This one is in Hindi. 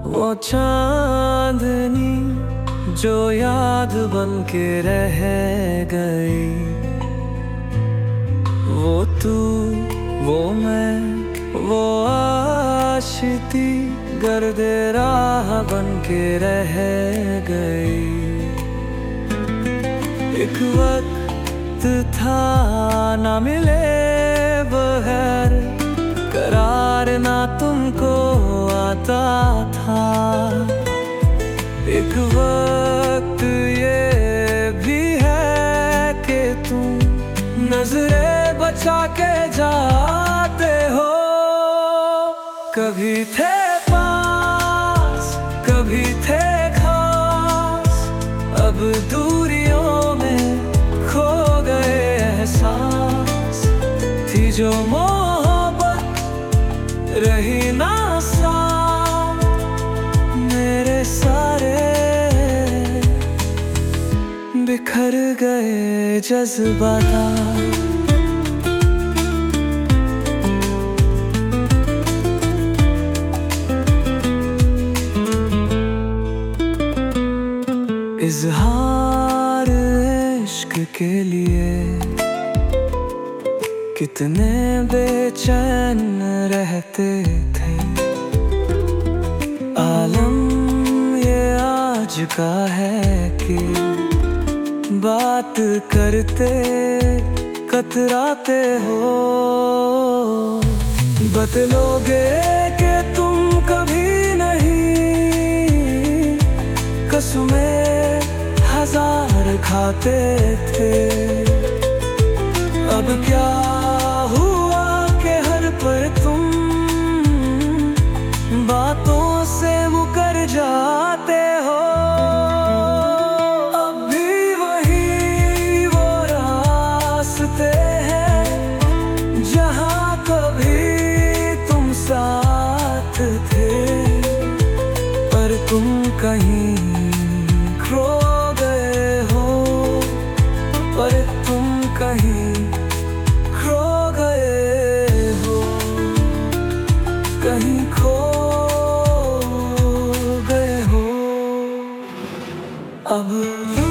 वो चांदनी जो याद बन के रह गई, वो तू, वो मैं, वो आशिकी गर्दे राह बन के रह गई। एक वक्त था ना मिले बगैर करार ना तुमको आता था। एक वक्त ये भी है कि तुम नजरें बचा के जाते हो। कभी थे पास, कभी थे खास, अब दूरियों में खो गए एहसास। थी जो मोहब्बत रही ना साथ, मेरे सारे बिखर गए जज्बात। इज़हार इश्क के लिए कितने बेचैन रहते थे। आलम ये आज का है कि बात करते कतराते हो। बतलोगे कि तुम कभी नहीं, कसमें हजार खाते थे। अब क्या हुआ कि हर पर तुम बातों से मुकर जाते हो। अब भी वही वो रास्ते हैं जहाँ कभी तुम साथ थे, पर तुम कहीं खो गए हो, पर तुम कहीं खो गए हो, कहीं खो गए हो। अब